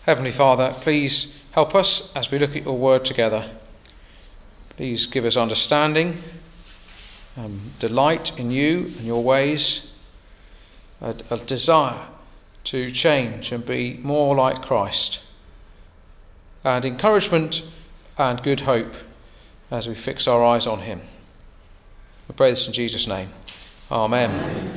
Heavenly Father, please help us as we look at your word together. Please give us understanding, delight in you and your ways, a desire to change and be more like Christ, and encouragement and good hope as we fix our eyes on him. We pray this in Jesus' name. Amen.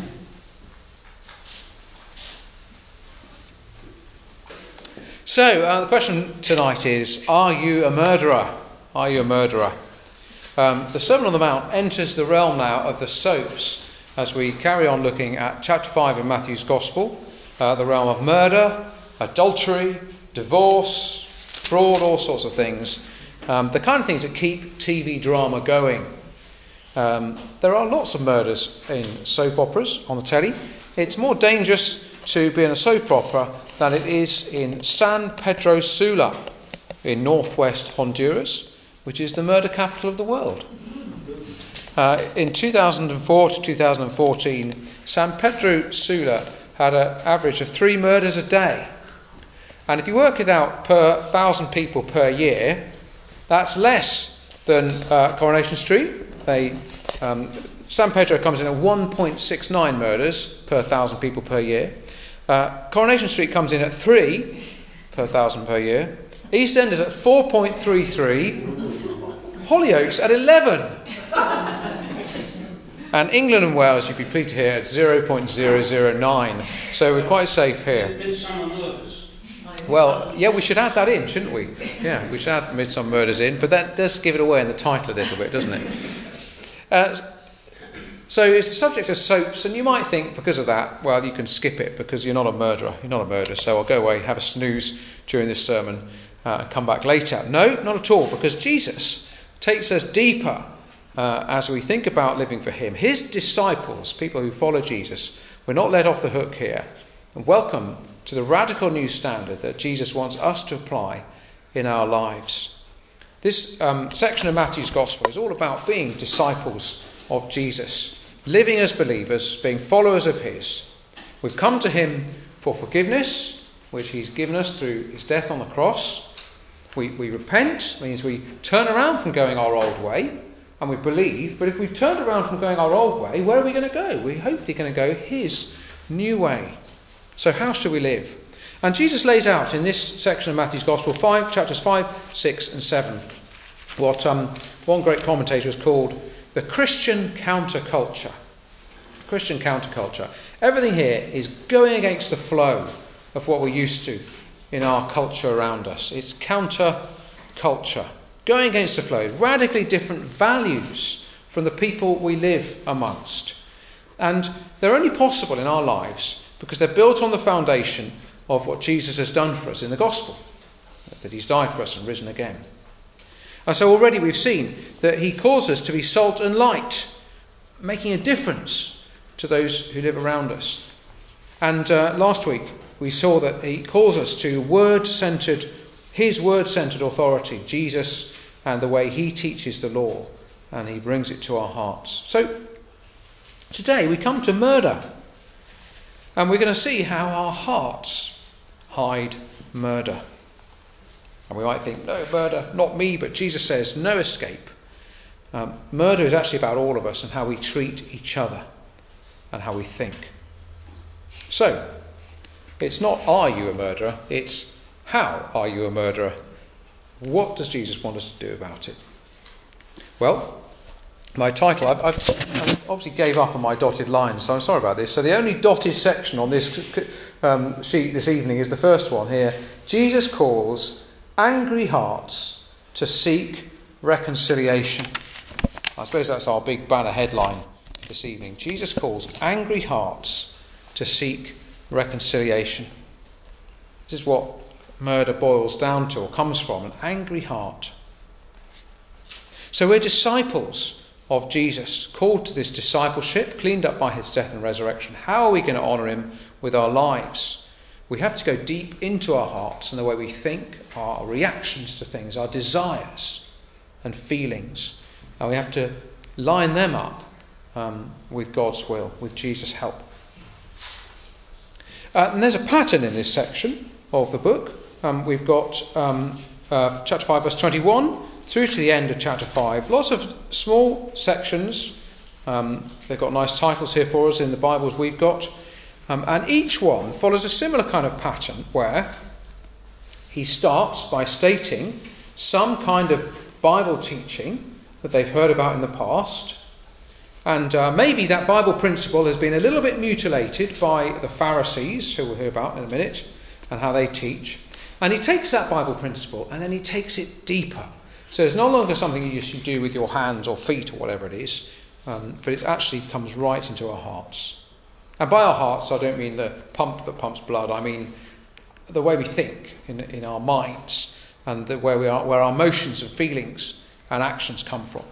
So, the question tonight is, are you a murderer? Are you a murderer? The Sermon on the Mount enters the realm now of the soaps as we carry on looking at chapter 5 of Matthew's Gospel, the realm of murder, adultery, divorce, fraud, all sorts of things. The kind of things that keep TV drama going. There are lots of murders in soap operas on the telly. It's more dangerous to be in a soap opera than it is in San Pedro Sula in northwest Honduras, which is the murder capital of the world. In 2004 to 2014, San Pedro Sula had an average of 3 murders a day. And if you work it out per 1,000 people per year, that's less than Coronation Street. San Pedro comes in at 1.69 murders per 1,000 people per year. Coronation Street comes in at 3 per 1,000 per year. EastEnders at 4.33. Hollyoaks at 11. And England and Wales, you'd be pleased to hear, at 0.009. So we're quite safe here. Midsummer Murders. Well, yeah, we should add that in, shouldn't we? Yeah, we should add Midsummer Murders in, but that does give it away in the title a little bit, doesn't it? So it's the subject of soaps, and you might think because of that, well, you can skip it because you're not a murderer. You're not a murderer, so I'll go away, have a snooze during this sermon, and come back later. No, not at all, because Jesus takes us deeper as we think about living for him. His disciples, people who follow Jesus, we're not let off the hook here. And welcome to the radical new standard that Jesus wants us to apply in our lives. This section of Matthew's Gospel is all about being disciples of Jesus, living as believers, being followers of his. We've come to him for forgiveness, which he's given us through his death on the cross. We repent, means we turn around from going our old way, and we believe. But if we've turned around from going our old way, where are we going to go? We're hopefully going to go his new way. So how should we live? And Jesus lays out in this section of Matthew's Gospel, chapters 5, 6 and 7, what one great commentator has called the Christian counterculture. Christian counterculture. Everything here is going against the flow of what we're used to in our culture around us. It's counterculture. Going against the flow. Radically different values from the people we live amongst. And they're only possible in our lives because they're built on the foundation of what Jesus has done for us in the gospel. That he's died for us and risen again. And so already we've seen that he calls us to be salt and light, making a difference to those who live around us. And last week we saw that he calls us to his word-centered authority, Jesus, and the way he teaches the law, and he brings it to our hearts. So today we come to murder, and we're going to see how our hearts hide murder. And we might think, no, murder, not me, but Jesus says, no escape. Murder is actually about all of us and how we treat each other and how we think. So, it's not are you a murderer, it's how are you a murderer? What does Jesus want us to do about it? Well, my title, I obviously gave up on my dotted lines, so I'm sorry about this. So the only dotted section on this sheet this evening is the first one here. Jesus calls angry hearts to seek reconciliation. I suppose that's our big banner headline this evening. Jesus calls angry hearts to seek reconciliation. This is what murder boils down to, or comes from, an angry heart. So we're disciples of Jesus, called to this discipleship, cleaned up by his death and resurrection. How are we going to honour him with our lives? We have to go deep into our hearts and the way we think, our reactions to things, our desires and feelings. And we have to line them up with God's will, with Jesus' help. And there's a pattern in this section of the book. we've got chapter 5, verse 21, through to the end of chapter 5. Lots of small sections. They've got nice titles here for us in the Bibles we've got. And each one follows a similar kind of pattern where he starts by stating some kind of Bible teaching that they've heard about in the past. And maybe that Bible principle has been a little bit mutilated by the Pharisees, who we'll hear about in a minute, and how they teach. And he takes that Bible principle and then he takes it deeper. So it's no longer something you do with your hands or feet or whatever it is, but it actually comes right into our hearts. And by our hearts, I don't mean the pump that pumps blood. I mean the way we think in our minds, and where our emotions and feelings and actions come from.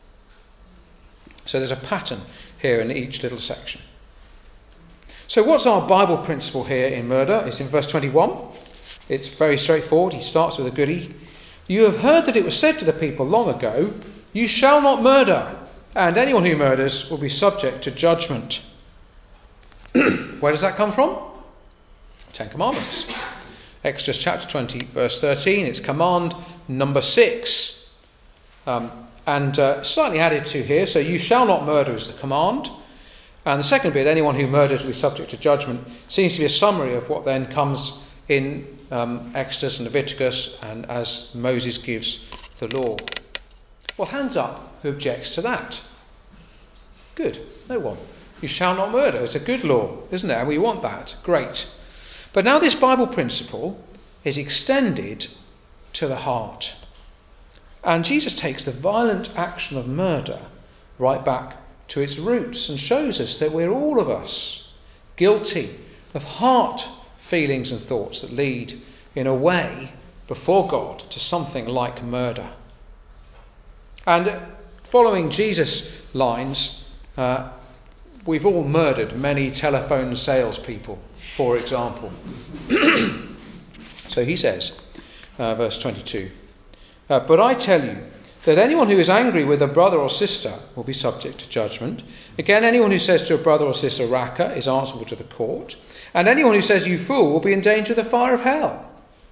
So there's a pattern here in each little section. So what's our Bible principle here in murder? It's in verse 21. It's very straightforward. He starts with a goodie. You have heard that it was said to the people long ago, you shall not murder, and anyone who murders will be subject to judgment. Where does that come from? 10 Commandments. Exodus chapter 20, verse 13. It's command number 6. And slightly added to here. So you shall not murder is the command. And the second bit, anyone who murders will be subject to judgment, seems to be a summary of what then comes in Exodus and Leviticus, and as Moses gives the law. Well, hands up who objects to that. Good. No one. You shall not murder. It's a good law, isn't it? And we want that. Great. But now this Bible principle is extended to the heart. And Jesus takes the violent action of murder right back to its roots and shows us that we're all of us guilty of heart feelings and thoughts that lead in a way before God to something like murder. And following Jesus' lines, we've all murdered many telephone salespeople, for example. So he says, verse 22, but I tell you that anyone who is angry with a brother or sister will be subject to judgment. Again, anyone who says to a brother or sister, Raka, is answerable to the court. And anyone who says, you fool, will be in danger of the fire of hell.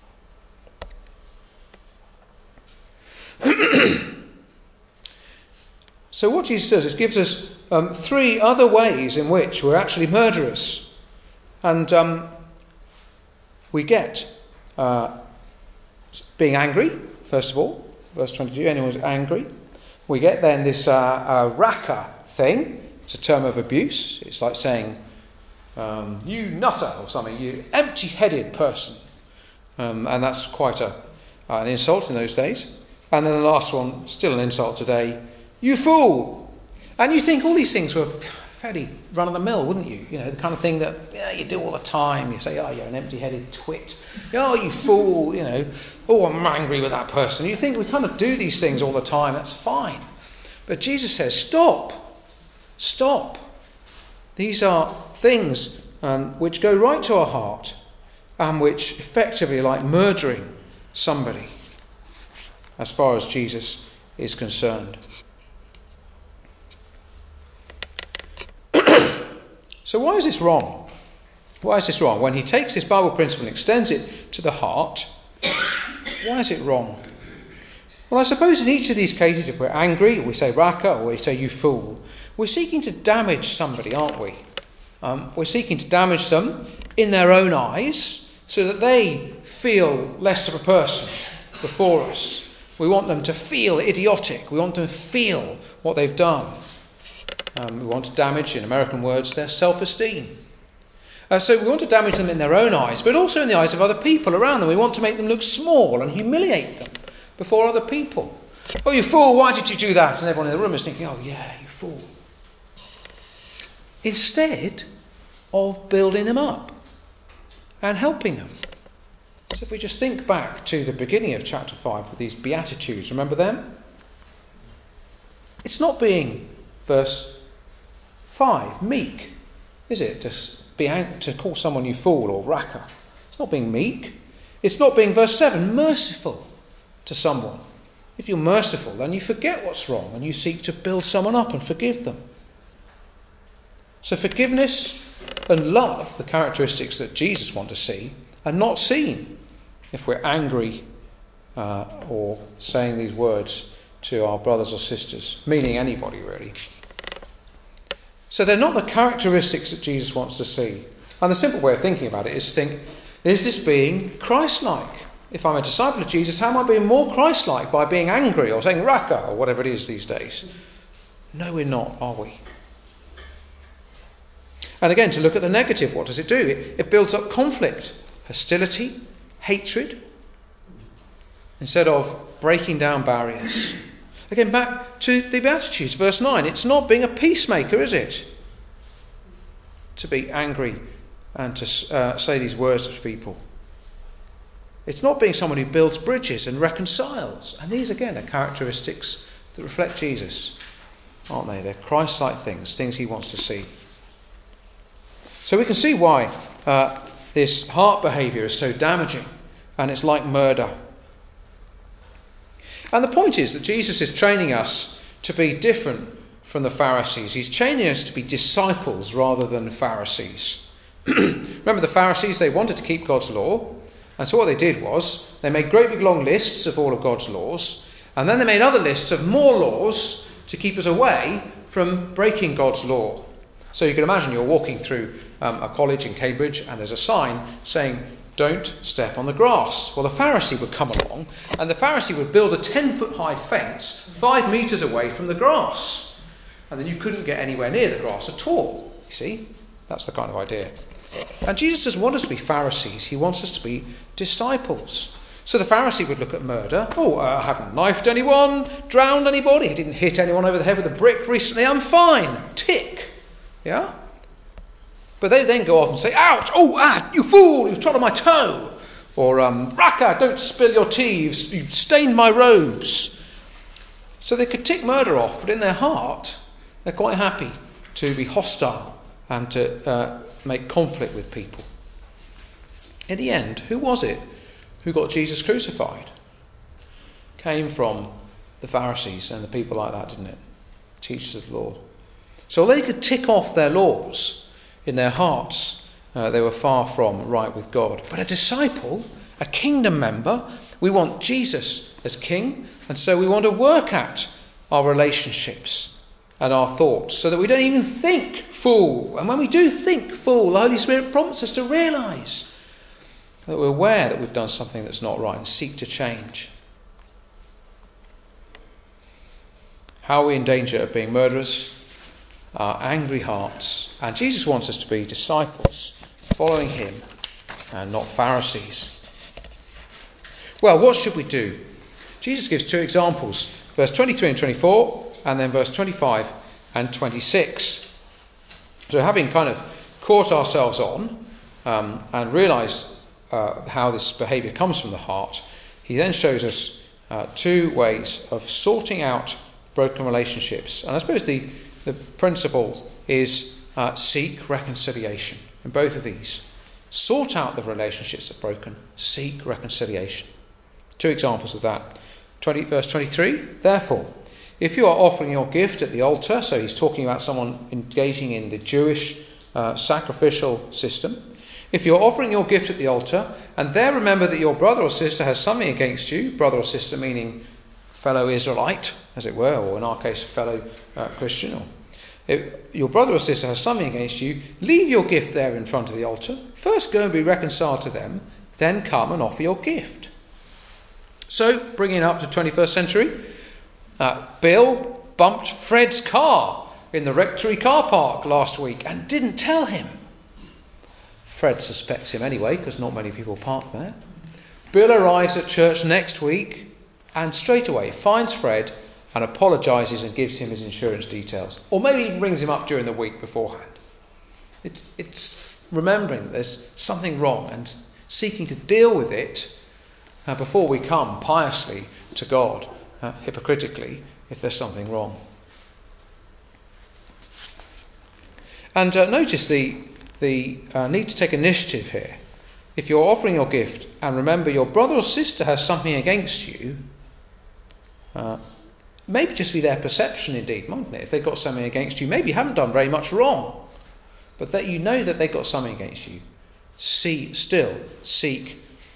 So what Jesus does is gives us 3 other ways in which we're actually murderers. And we get being angry, first of all. Verse 22, anyone who's angry. We get then this raka thing. It's a term of abuse. It's like saying, you nutter or something, you empty-headed person. And that's quite an insult in those days. And then the last one, still an insult today, you fool. And you think all these things were fairly run-of-the-mill, wouldn't you? You know, the kind of thing that you do all the time. You say, oh, you're an empty-headed twit. Oh, you fool, you know. Oh, I'm angry with that person. You think we kind of do these things all the time. That's fine. But Jesus says, stop. Stop. These are things which go right to our heart and which effectively are like murdering somebody as far as Jesus is concerned. So why is this wrong? Why is this wrong? When he takes this Bible principle and extends it to the heart, why is it wrong? Well, I suppose in each of these cases, if we're angry, or we say raka, or we say you fool, we're seeking to damage somebody, aren't we? We're seeking to damage them in their own eyes so that they feel less of a person before us. We want them to feel idiotic. We want them to feel what they've done. We want to damage, in American words, their self-esteem. So we want to damage them in their own eyes, but also in the eyes of other people around them. We want to make them look small and humiliate them before other people. Oh, you fool, why did you do that? And everyone in the room is thinking, oh yeah, you fool. Instead of building them up and helping them. So if we just think back to the beginning of chapter 5 with these Beatitudes, remember them? It's not being, verse 5, meek, is it? To call someone you fool or raka. It's not being meek. It's not being, verse 7, merciful to someone. If you're merciful, then you forget what's wrong and you seek to build someone up and forgive them. So forgiveness and love, the characteristics that Jesus wants to see, are not seen if we're angry or saying these words to our brothers or sisters, meaning anybody really. So they're not the characteristics that Jesus wants to see. And the simple way of thinking about it is to think, is this being Christ-like? If I'm a disciple of Jesus, how am I being more Christ-like by being angry or saying raka or whatever it is these days? No, we're not, are we? And again, to look at the negative, what does it do? It builds up conflict, hostility, hatred, instead of breaking down barriers. Again, back to the Beatitudes, verse 9. It's not being a peacemaker, is it? To be angry and to say these words to people. It's not being someone who builds bridges and reconciles. And these, again, are characteristics that reflect Jesus, aren't they? They're Christ-like things he wants to see. So we can see why this heart behaviour is so damaging, and it's like murder. And the point is that Jesus is training us to be different from the Pharisees. He's training us to be disciples rather than Pharisees. Remember the Pharisees, they wanted to keep God's law. And so what they did was, they made great big long lists of all of God's laws. And then they made other lists of more laws to keep us away from breaking God's law. So you can imagine you're walking through a college in Cambridge and there's a sign saying, don't step on the grass. Well, the Pharisee would come along and the Pharisee would build a 10-foot high fence 5 metres away from the grass. And then you couldn't get anywhere near the grass at all. You see? That's the kind of idea. And Jesus doesn't want us to be Pharisees. He wants us to be disciples. So the Pharisee would look at murder. I haven't knifed anyone, drowned anybody, didn't hit anyone over the head with a brick recently. I'm fine. Tick. Yeah? But they then go off and say, ouch, you fool, you've trod on my toe. Or, raka, don't spill your tea, you've stained my robes. So they could tick murder off, but in their heart, they're quite happy to be hostile and to make conflict with people. In the end, who was it who got Jesus crucified? Came from the Pharisees and the people like that, didn't it? Teachers of the law. So they could tick off their laws, in their hearts they were far from right with God. But a disciple, a kingdom member, we want Jesus as king, and so we want to work at our relationships and our thoughts so that we don't even think fool. And when we do think fool, the Holy Spirit prompts us to realise that we're aware that we've done something that's not right and seek to change. How are we in danger of being murderers? Our angry hearts. And Jesus wants us to be disciples, following him, and not Pharisees. Well, what should we do? Jesus gives 2 examples, verse 23 and 24, and then verse 25 and 26. So having kind of caught ourselves on and realised how this behaviour comes from the heart, he then shows us 2 ways of sorting out broken relationships. And I suppose the principle is seek reconciliation. In both of these, sort out the relationships that are broken, seek reconciliation. 2 examples of that. Verse 23, therefore, if you are offering your gift at the altar, so he's talking about someone engaging in the Jewish sacrificial system. If you're offering your gift at the altar, and there remember that your brother or sister has something against you, brother or sister meaning fellow Israelite, as it were, or in our case, fellow Christian, or if your brother or sister has something against you, leave your gift there in front of the altar. First go and be reconciled to them, then come and offer your gift. So, bringing it up to 21st century, Bill bumped Fred's car in the rectory car park last week and didn't tell him. Fred suspects him anyway, because not many people park there. Bill arrives at church next week and straight away finds Fred and apologises and gives him his insurance details. Or maybe even rings him up during the week beforehand. It's remembering that there's something wrong and seeking to deal with it before we come piously to God, hypocritically, if there's something wrong. And notice the need to take initiative here. If you're offering your gift and remember your brother or sister has something against you, maybe just be their perception indeed, mightn't it? If they've got something against you, maybe you haven't done very much wrong, but that you know that they've got something against you. Still seek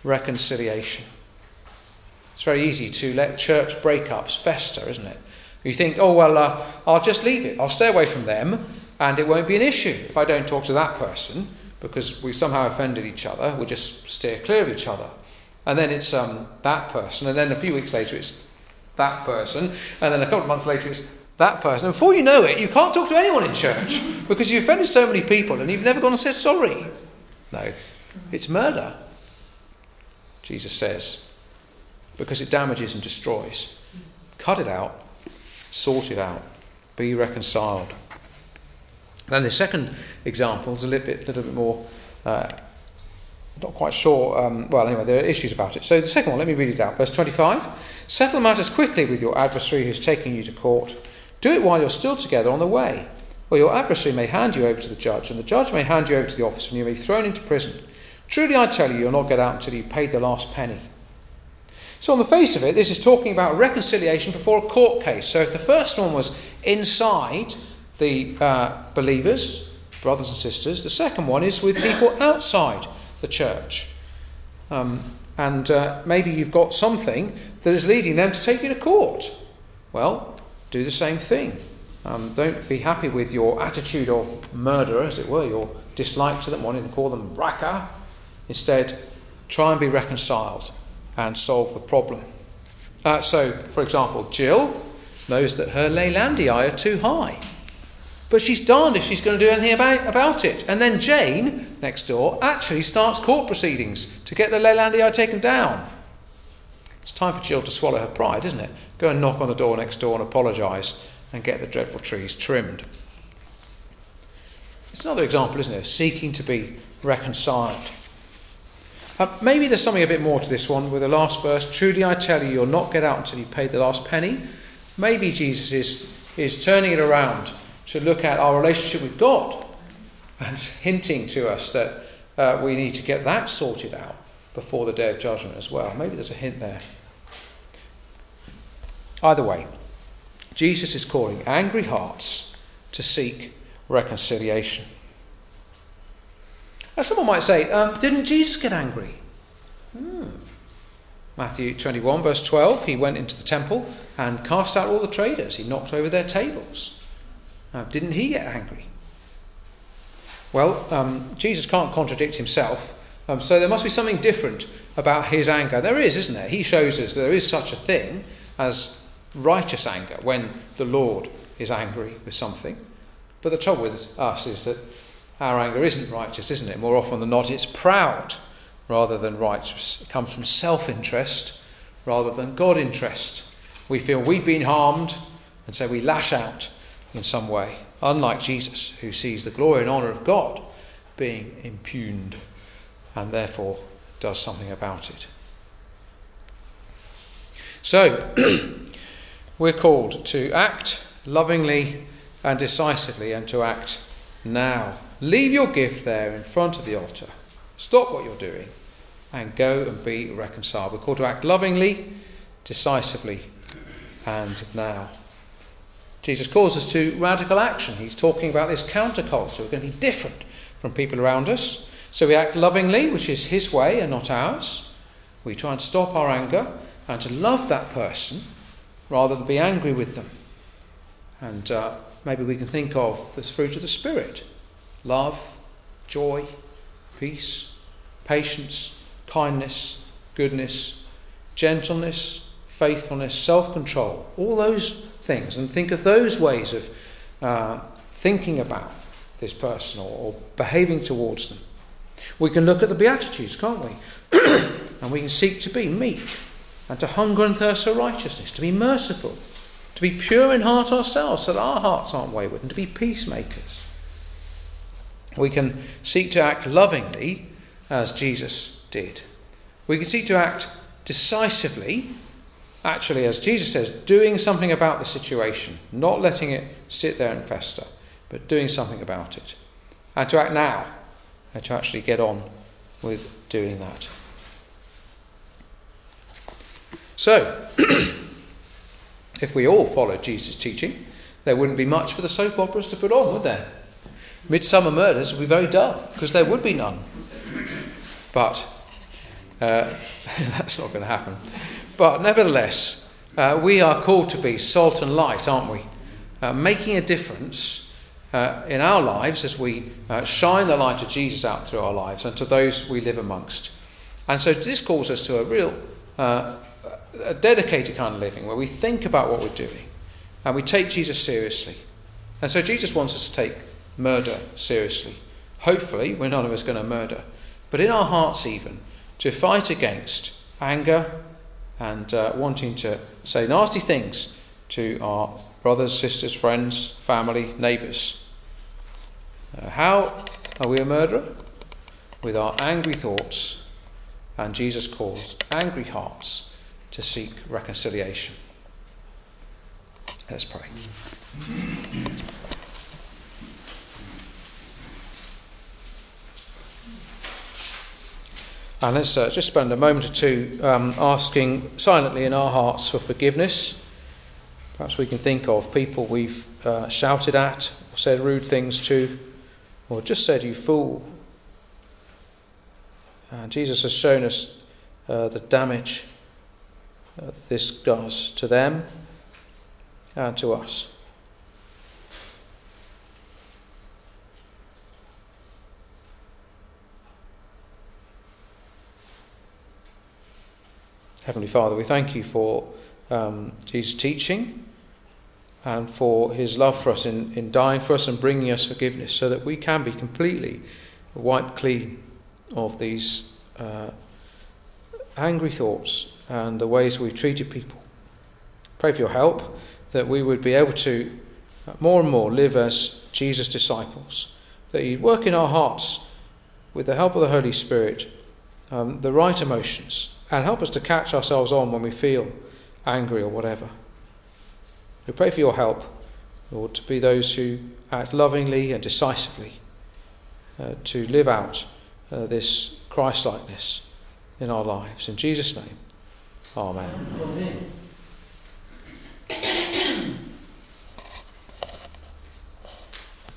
reconciliation. It's very easy to let church breakups fester, isn't it? You think, I'll just leave it. I'll stay away from them and it won't be an issue if I don't talk to that person because we've somehow offended each other. We'll just steer clear of each other. And then it's that person, and then a few weeks later it's that person, and then a couple of months later it's that person. And before you know it, you can't talk to anyone in church because you offended so many people and you've never gone and said sorry. No, it's murder, Jesus says, because it damages and destroys. Cut it out, sort it out, be reconciled. Then the second example is a little bit more, not quite sure, anyway, there are issues about it. So the second one, let me read it out. Verse 25, settle matters quickly with your adversary who's taking you to court. Do it while you're still together on the way, or your adversary may hand you over to the judge, and the judge may hand you over to the officer, and you may be thrown into prison. Truly I tell you, you'll not get out until you've paid the last penny. So on the face of it, this is talking about reconciliation before a court case. So if the first one was inside the believers, brothers and sisters, the second one is with people outside the church. And maybe you've got something that is leading them to take you to court. Well, do the same thing. Don't be happy with your attitude of murderer, as it were, your dislike to them, wanting to call them raca. Instead, try and be reconciled and solve the problem. So, for example, Jill knows that her Leylandii are too high. But she's darned if she's going to do anything about it. And then Jane, next door, actually starts court proceedings to get the Leylandii taken down. It's time for Jill to swallow her pride, isn't it? Go and knock on the door next door and apologise and get the dreadful trees trimmed. It's another example, isn't it, of seeking to be reconciled. Maybe there's something a bit more to this one with the last verse. Truly I tell you, you'll not get out until you pay the last penny. Maybe Jesus is turning it around to look at our relationship with God and hinting to us that we need to get that sorted out before the day of judgment as well. Maybe there's a hint there. Either way, Jesus is calling angry hearts to seek reconciliation. Now someone might say, didn't Jesus get angry? Matthew 21 verse 12, he went into the temple and cast out all the traders. He knocked over their tables. Didn't he get angry? Well, Jesus can't contradict himself, so there must be something different about his anger. There is, isn't there? He shows us there is such a thing as righteous anger when the Lord is angry with something. But the trouble with us is that our anger isn't righteous, isn't it? More often than not, it's proud rather than righteous. It comes from self-interest rather than God-interest. We feel we've been harmed, and so we lash out in some way, unlike Jesus, who sees the glory and honour of God being impugned and therefore does something about it. So, we're called to act lovingly and decisively, and to act now. Leave your gift there in front of the altar. Stop what you're doing and go and be reconciled. We're called to act lovingly, decisively, and now. Jesus calls us to radical action. He's talking about this counterculture. We're going to be different from people around us. So we act lovingly, which is his way and not ours. We try and stop our anger and to love that person rather than be angry with them. And maybe we can think of the fruit of the Spirit: love, joy, peace, patience, kindness, goodness, gentleness, faithfulness, self-control. All those things, and think of those ways of thinking about this person or behaving towards them. We can look at the Beatitudes, can't we? And we can seek to be meek and to hunger and thirst for righteousness, to be merciful, to be pure in heart ourselves so that our hearts aren't wayward, and to be peacemakers. We can seek to act lovingly as Jesus did. We can seek to act decisively, actually, as Jesus says, doing something about the situation, not letting it sit there and fester, but doing something about it. And to act now, and to actually get on with doing that. So, if we all followed Jesus' teaching, there wouldn't be much for the soap operas to put on, would there? Midsummer Murders would be very dull, because there would be none. But That's not going to happen. But nevertheless, we are called to be salt and light, aren't we? Making a difference in our lives as we shine the light of Jesus out through our lives and to those we live amongst. And so this calls us to a real a dedicated kind of living where we think about what we're doing and we take Jesus seriously. And so Jesus wants us to take murder seriously. Hopefully, we're none of us going to murder. But in our hearts even, to fight against anger and wanting to say nasty things to our brothers, sisters, friends, family, neighbours. How are we a murderer? With our angry thoughts, and Jesus calls angry hearts to seek reconciliation. Let's pray. And let's just spend a moment or two asking silently in our hearts for forgiveness. Perhaps we can think of people we've shouted at, or said rude things to, or just said, "You fool." Jesus has shown us the damage this does to them and to us. Heavenly Father, we thank you for Jesus' teaching and for his love for us in dying for us and bringing us forgiveness so that we can be completely wiped clean of these angry thoughts and the ways we've treated people. Pray for your help that we would be able to more and more live as Jesus' disciples, that you'd work in our hearts with the help of the Holy Spirit the right emotions and help us to catch ourselves on when we feel angry or whatever. We pray for your help, Lord, to be those who act lovingly and decisively to live out this Christ-likeness in our lives. In Jesus' name, amen.